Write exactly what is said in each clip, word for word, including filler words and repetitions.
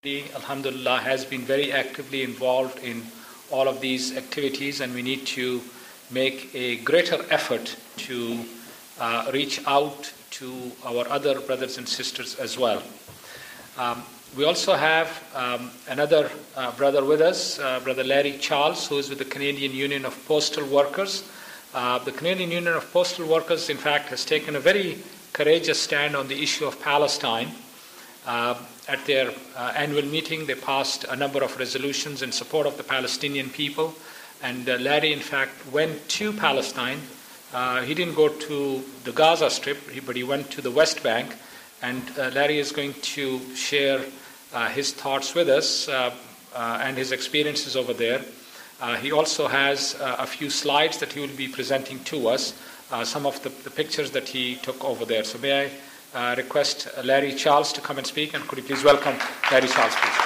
Alhamdulillah, has been very actively involved in all of these activities, and we need to make a greater effort to uh, reach out to our other brothers and sisters as well. Um, we also have um, another uh, brother with us, uh, Brother Larry Charles, who is with the Canadian Union of Postal Workers. Uh, the Canadian Union of Postal Workers, in fact, has taken a very courageous stand on the issue of Palestine. Uh, at their uh, annual meeting, they passed a number of resolutions in support of the Palestinian people. And uh, Larry, in fact, went to Palestine. Uh, he didn't go to the Gaza Strip, but he went to the West Bank. And uh, Larry is going to share uh, his thoughts with us uh, uh, and his experiences over there. Uh, he also has uh, a few slides that he will be presenting to us, uh, some of the, the pictures that he took over there. So may I Uh, request Larry Charles to come and speak, and could you please welcome Larry Charles, please.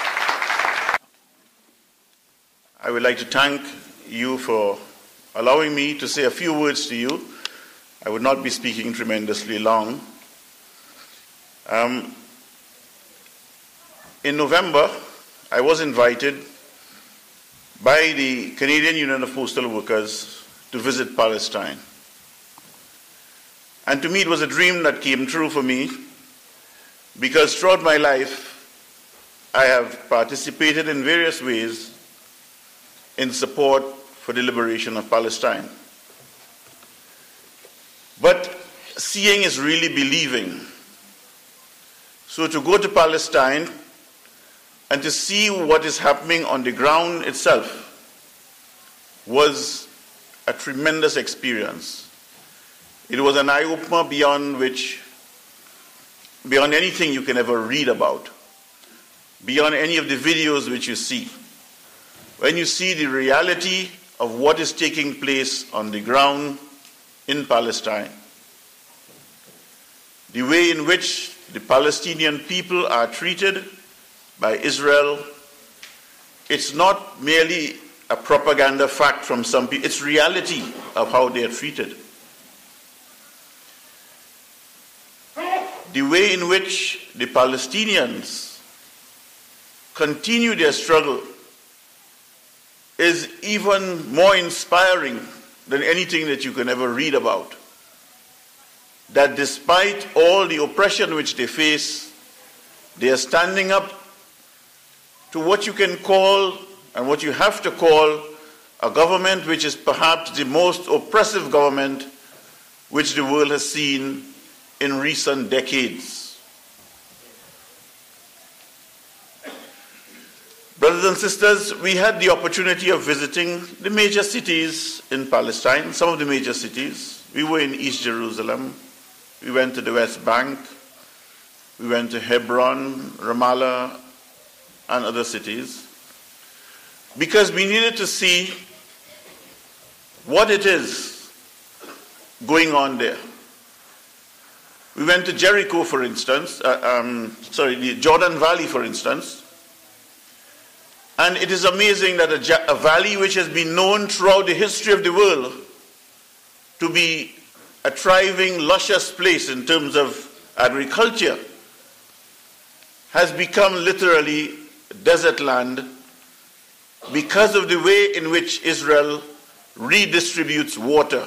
I would like to thank you for allowing me to say a few words to you. I would not be speaking tremendously long. Um, in November, I was invited by the Canadian Union of Postal Workers to visit Palestine. And to me, it was a dream that came true for me, because throughout my life, I have participated in various ways in support for the liberation of Palestine. But seeing is really believing. So to go to Palestine and to see what is happening on the ground itself was a tremendous experience. It was an eye-opener beyond which, beyond anything you can ever read about, beyond any of the videos which you see. When you see the reality of what is taking place on the ground in Palestine, the way in which the Palestinian people are treated by Israel, it's not merely a propaganda fact from some people, it's reality of how they are treated. The way in which the Palestinians continue their struggle is even more inspiring than anything that you can ever read about. That despite all the oppression which they face, they are standing up to what you can call, and what you have to call, a government which is perhaps the most oppressive government which the world has seen in recent decades. Brothers and sisters, we had the opportunity of visiting the major cities in Palestine, some of the major cities. We were in East Jerusalem, we went to the West Bank, we went to Hebron, Ramallah, and other cities, because we needed to see what it is going on there. We went to Jericho, for instance, uh, um, sorry, the Jordan Valley, for instance. And it is amazing that a, a valley which has been known throughout the history of the world to be a thriving, luscious place in terms of agriculture has become literally desert land because of the way in which Israel redistributes water.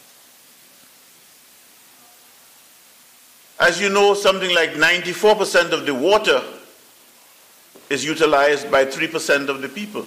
As you know, something like ninety-four percent of the water is utilized by three percent of the people.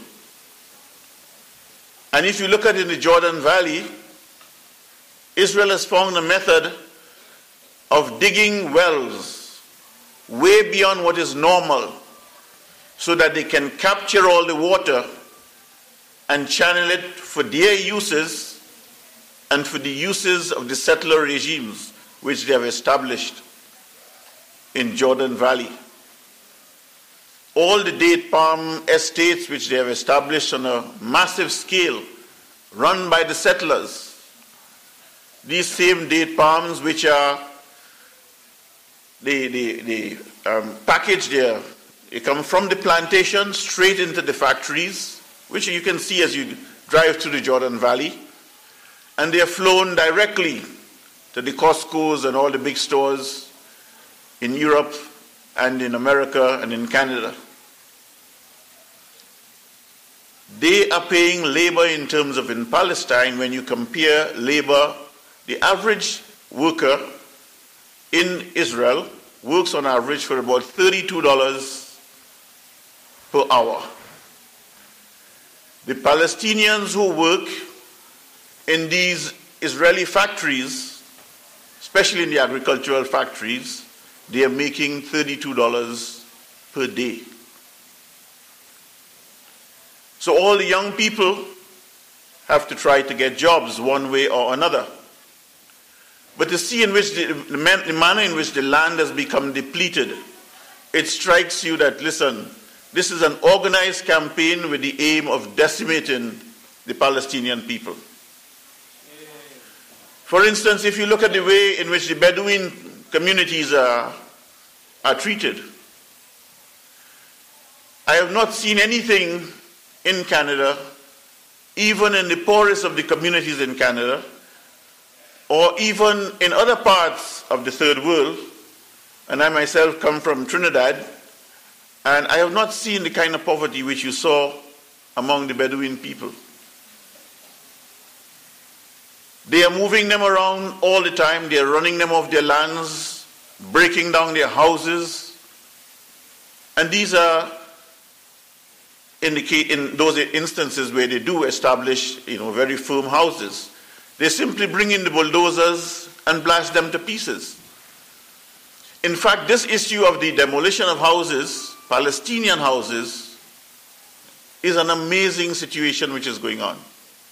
And if you look at it in the Jordan Valley, Israel has found a method of digging wells way beyond what is normal so that they can capture all the water and channel it for their uses and for the uses of the settler regimes which they have established in Jordan Valley. All the date palm estates which they have established on a massive scale, run by the settlers. These same date palms which are, they, they, they um, package there, they come from the plantation straight into the factories, which you can see as you drive through the Jordan Valley, and they are flown directly to the Costco's and all the big stores in Europe and in America and in Canada. they are paying labor in terms of in Palestine, when you compare labor, the average worker in Israel works on average for about thirty-two dollars per hour. The Palestinians who work in these Israeli factories, especially in the agricultural factories, they are making thirty-two dollars per day. So all the young people have to try to get jobs one way or another. But to see in which the, the, man, the manner in which the land has become depleted, it strikes you that, listen, this is an organized campaign with the aim of decimating the Palestinian people. For instance, if you look at the way in which the Bedouin communities are, are treated, I have not seen anything in Canada, even in the poorest of the communities in Canada, or even in other parts of the third world, and I myself come from Trinidad, and I have not seen the kind of poverty which you saw among the Bedouin people. They are moving them around all the time. They are running them off their lands, breaking down their houses. And these are in, the, in those instances where they do establish, you know, very firm houses. They simply bring in the bulldozers and blast them to pieces. In fact, this issue of the demolition of houses, Palestinian houses, is an amazing situation which is going on.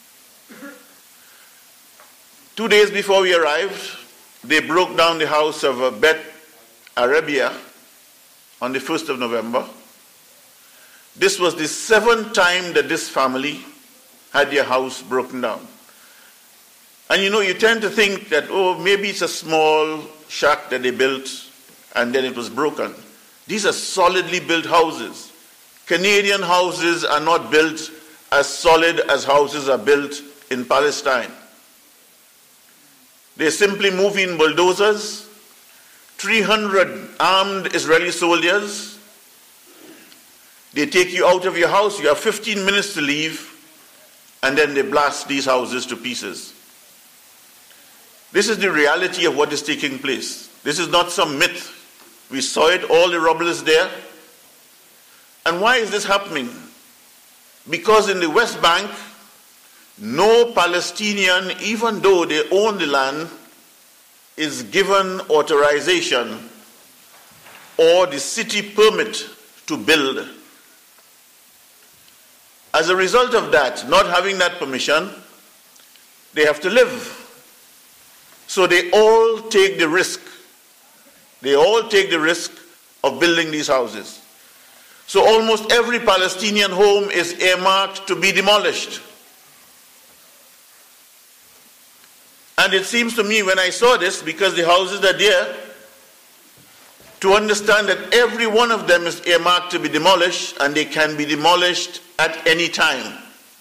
Two days before we arrived, they broke down the house of Beth Arabia on the first of November. This was the seventh time that this family had their house broken down. And you know, you tend to think that, oh, maybe it's a small shack that they built and then it was broken. These are solidly built houses. Canadian houses are not built as solid as houses are built in Palestine. They simply move in bulldozers, three hundred armed Israeli soldiers. They take you out of your house, you have fifteen minutes to leave, and then they blast these houses to pieces. This is the reality of what is taking place. This is not some myth. We saw it, all the rubble is there. And why is this happening? Because in the West Bank, no Palestinian, even though they own the land, is given authorization or the city permit to build. As a result of that, not having that permission, they have to live. So they all take the risk. They all take the risk of building these houses. So almost every Palestinian home is earmarked to be demolished. And it seems to me when I saw this, because the houses are there, to understand that every one of them is earmarked to be demolished, and they can be demolished at any time.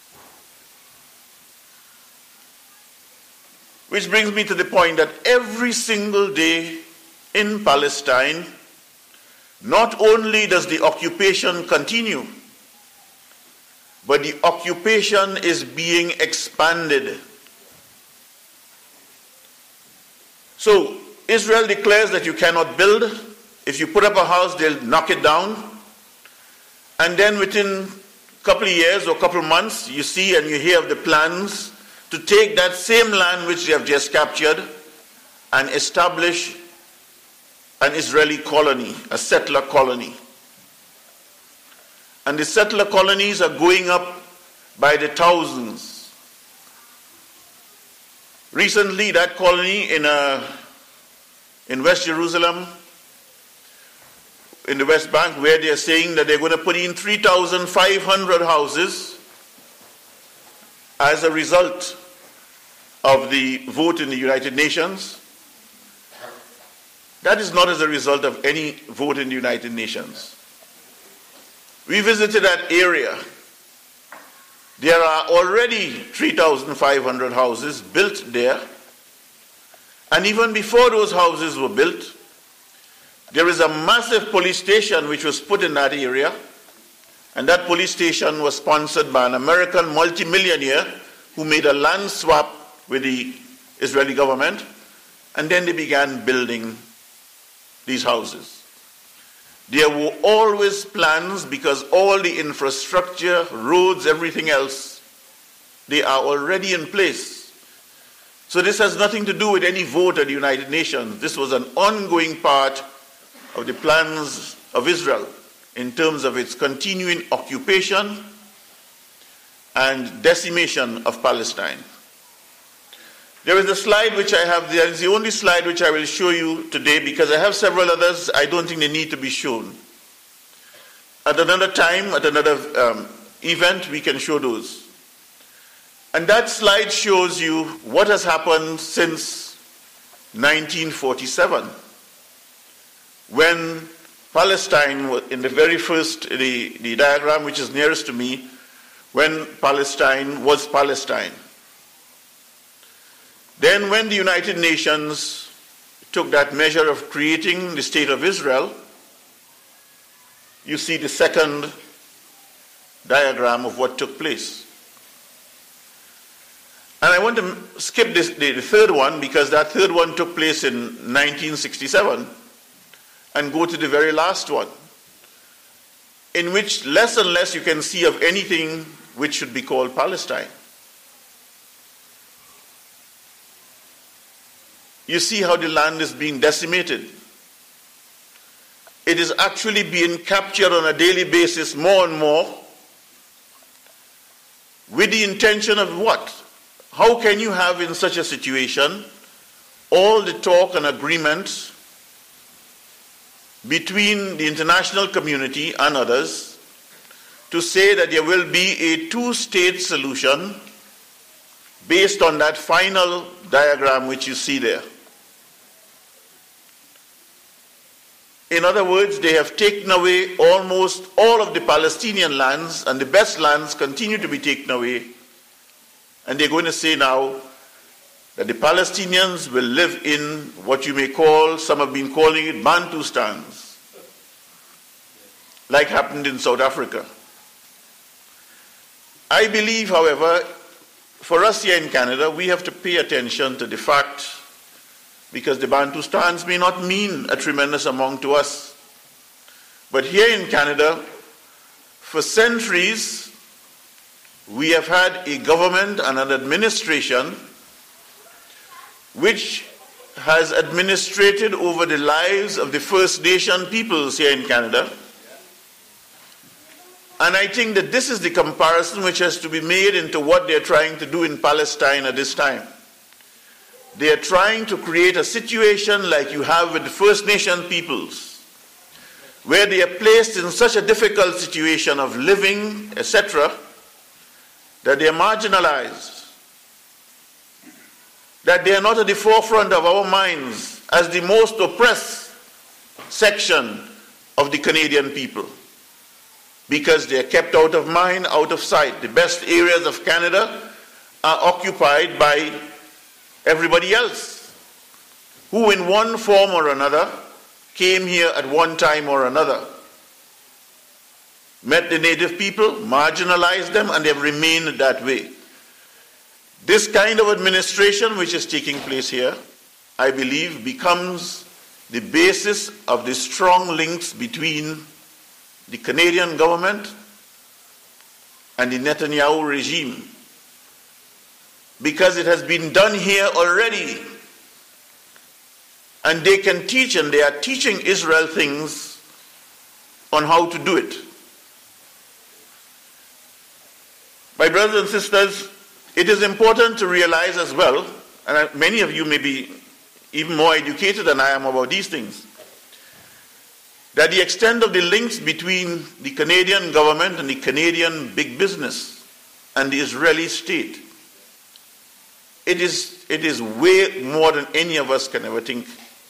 Which brings me to the point that every single day in Palestine, not only does the occupation continue, but the occupation is being expanded. So Israel declares that you cannot build. If you put up a house, they'll knock it down. And then within a couple of years or a couple of months, you see and you hear of the plans to take that same land which they have just captured and establish an Israeli colony, a settler colony. And the settler colonies are going up by the thousands. Recently, that colony in, uh, in West Jerusalem, in the West Bank, where they are saying that they're going to put in three thousand five hundred houses as a result of the vote in the United Nations. That is not as a result of any vote in the United Nations. We visited that area. There are already three thousand five hundred houses built there. And even before those houses were built, there is a massive police station which was put in that area. And that police station was sponsored by an American multimillionaire who made a land swap with the Israeli government, and then they began building these houses. There were always plans, because all the infrastructure, roads, everything else, they are already in place. So this has nothing to do with any vote at the United Nations. This was an ongoing part of the plans of Israel in terms of its continuing occupation and decimation of Palestine. There is a slide which I have there. It's the only slide which I will show you today, because I have several others. I don't think they need to be shown. At another time, at another um, event, we can show those. And that slide shows you what has happened since nineteen forty-seven, when Palestine, in the very first, the, the diagram which is nearest to me, when Palestine was Palestine. Then when the United Nations took that measure of creating the State of Israel, you see the second diagram of what took place. And I want to skip this, the, the third one, because that third one took place in nineteen sixty-seven, and go to the very last one, in which less and less you can see of anything which should be called Palestine. You see how the land is being decimated. It is actually being captured on a daily basis more and more, with the intention of what? How can you have in such a situation all the talk and agreement between the international community and others to say that there will be a two-state solution based on that final diagram which you see there? In other words, they have taken away almost all of the Palestinian lands, and the best lands continue to be taken away. And they're going to say now that the Palestinians will live in what you may call, some have been calling it Bantustans, like happened in South Africa. I believe, however, for us here in Canada, we have to pay attention to the fact, because the Bantustans may not mean a tremendous amount to us. But here in Canada, for centuries, we have had a government and an administration which has administrated over the lives of the First Nation peoples here in Canada. And I think that this is the comparison which has to be made into what they're trying to do in Palestine at this time. They are trying to create a situation like you have with the First Nation peoples, where they are placed in such a difficult situation of living, et cetera, that they are marginalized, that they are not at the forefront of our minds as the most oppressed section of the Canadian people, because they are kept out of mind, out of sight. The best areas of Canada are occupied by everybody else, who in one form or another came here at one time or another, met the native people, marginalized them, and they have remained that way. This kind of administration which is taking place here, I believe, becomes the basis of the strong links between the Canadian government and the Netanyahu regime, because it has been done here already. And they can teach, and they are teaching Israel things on how to do it. My brothers and sisters, it is important to realize as well, and many of you may be even more educated than I am about these things, that the extent of the links between the Canadian government and the Canadian big business and the Israeli state, it is, it is way more than any of us can ever think.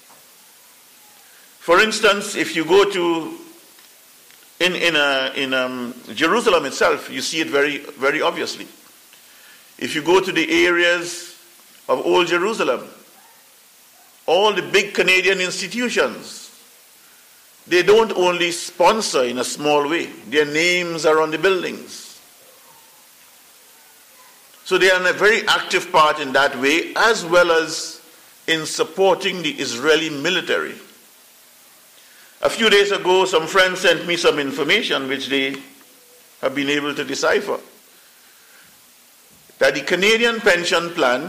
For instance, if you go to, in, in, a, in um, Jerusalem itself, you see it very, very obviously. If you go to the areas of Old Jerusalem, all the big Canadian institutions, they don't only sponsor in a small way, their names are on the buildings. So they are a very active part in that way, as well as in supporting the Israeli military. A few days ago, some friends sent me some information which they have been able to decipher. That the Canadian pension plan,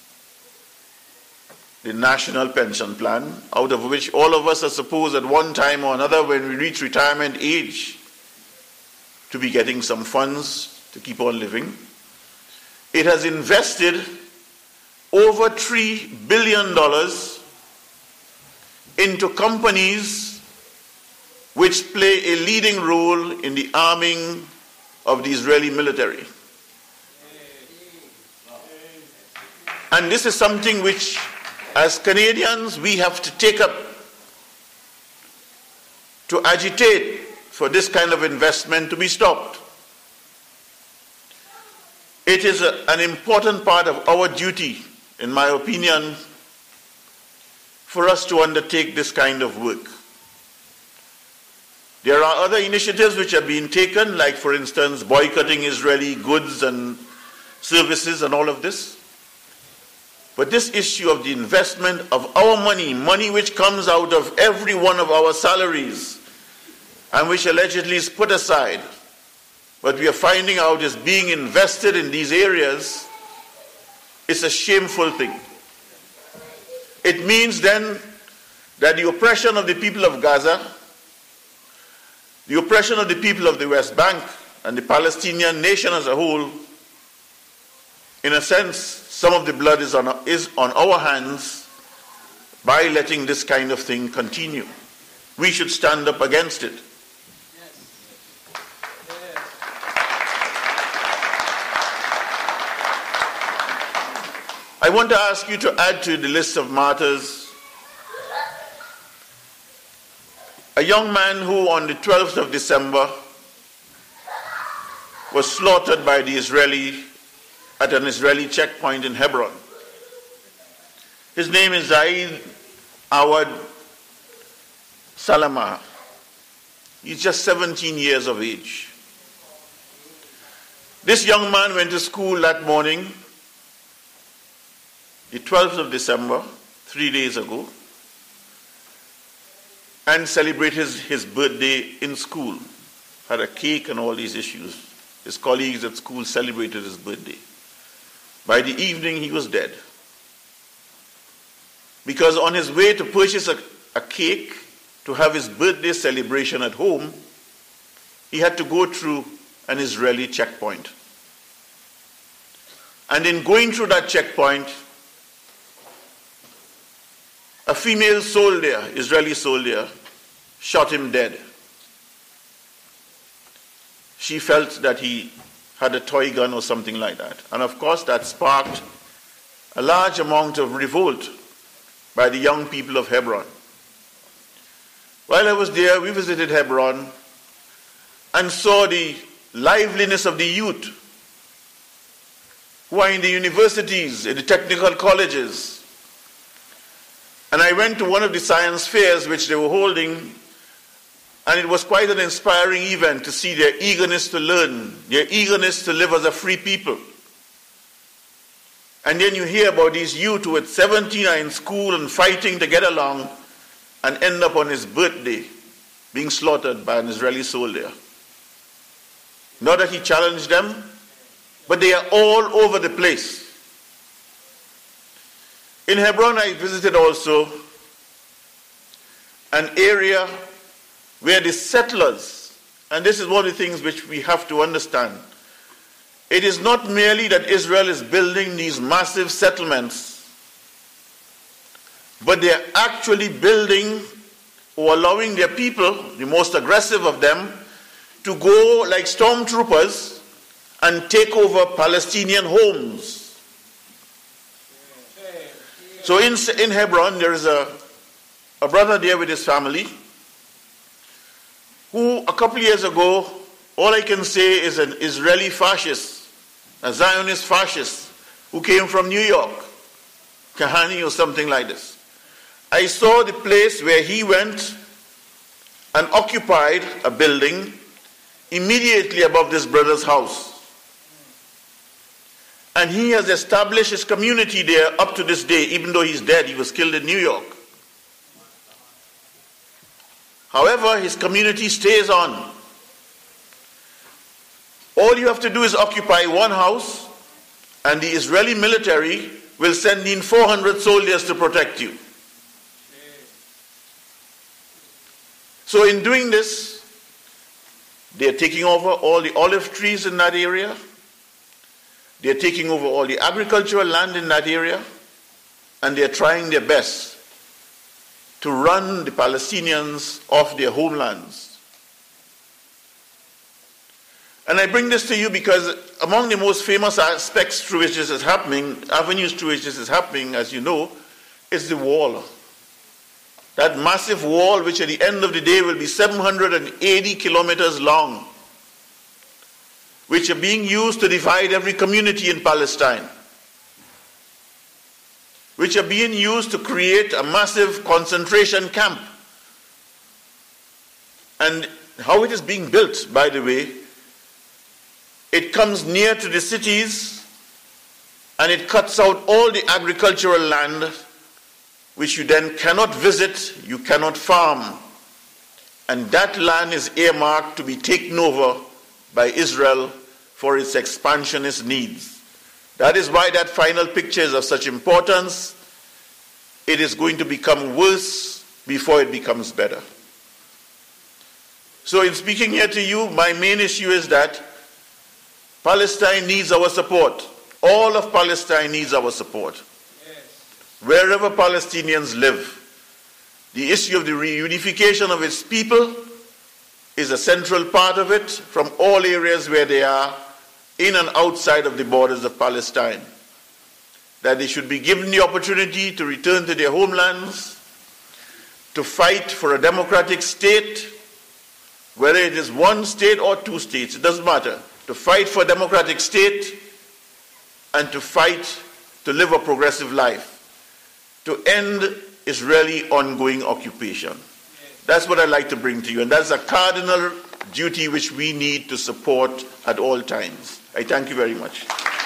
the national pension plan, out of which all of us are supposed at one time or another when we reach retirement age to be getting some funds to keep on living, it has invested over three billion dollars into companies which play a leading role in the arming of the Israeli military. And this is something which, as Canadians, we have to take up to agitate for this kind of investment to be stopped. It is a, an important part of our duty, in my opinion, for us to undertake this kind of work. There are other initiatives which are being taken, like, for instance, boycotting Israeli goods and services and all of this. But this issue of the investment of our money, money which comes out of every one of our salaries and which allegedly is put aside, but we are finding out is being invested in these areas, is a shameful thing. It means then that the oppression of the people of Gaza, the oppression of the people of the West Bank and the Palestinian nation as a whole, in a sense, some of the blood is on, is on our hands by letting this kind of thing continue. We should stand up against it. I want to ask you to add to the list of martyrs a young man who on the twelfth of December was slaughtered by the Israeli at an Israeli checkpoint in Hebron. His name is Zaid Awad Salamah. He's just seventeen years of age. This young man went to school that morning, the twelfth of December, three days ago, and celebrated his, his birthday in school. Had a cake and all these issues. His colleagues at school celebrated his birthday. By the evening, he was dead. Because on his way to purchase a, a cake to have his birthday celebration at home, he had to go through an Israeli checkpoint. And in going through that checkpoint, a female soldier, Israeli soldier, shot him dead. She felt that he had a toy gun or something like that. And of course that sparked a large amount of revolt by the young people of Hebron. While I was there, we visited Hebron and saw the liveliness of the youth who are in the universities, in the technical colleges. And I went to one of the science fairs which they were holding, and it was quite an inspiring event to see their eagerness to learn, their eagerness to live as a free people. And then you hear about these youth who at seventeen are in school and fighting to get along and end up on his birthday being slaughtered by an Israeli soldier. Not that he challenged them, but they are all over the place. In Hebron, I visited also an area where the settlers, and this is one of the things which we have to understand, it is not merely that Israel is building these massive settlements, but they are actually building or allowing their people, the most aggressive of them, to go like stormtroopers and take over Palestinian homes. So in, in Hebron, there is a, a brother there with his family who a couple of years ago, all I can say is an Israeli fascist, a Zionist fascist who came from New York, Kahani or something like this. I saw the place where he went and occupied a building immediately above this brother's house. And he has established his community there up to this day, even though he's dead. He was killed in New York. However, his community stays on. All you have to do is occupy one house, and the Israeli military will send in four hundred soldiers to protect you. So in doing this, they are taking over all the olive trees in that area. They are taking over all the agricultural land in that area, and they are trying their best to run the Palestinians off their homelands. And I bring this to you because among the most famous aspects through which this is happening, avenues through which this is happening, as you know, is the wall. That massive wall, which at the end of the day will be seven hundred eighty kilometers long, which are being used to divide every community in Palestine, which are being used to create a massive concentration camp. And how it is being built, by the way, it comes near to the cities and it cuts out all the agricultural land which you then cannot visit, you cannot farm. And that land is earmarked to be taken over by Israel for its expansionist needs. That is why that final picture is of such importance. It is going to become worse before it becomes better. So in speaking here to you, my main issue is that Palestine needs our support. All of Palestine needs our support. Yes. Wherever Palestinians live, the issue of the reunification of its people is a central part of it from all areas where they are in and outside of the borders of Palestine. That they should be given the opportunity to return to their homelands, to fight for a democratic state, whether it is one state or two states, it doesn't matter. To fight for a democratic state and to fight to live a progressive life, to end Israeli ongoing occupation. That's what I'd like to bring to you, and that's a cardinal duty which we need to support at all times. I thank you very much.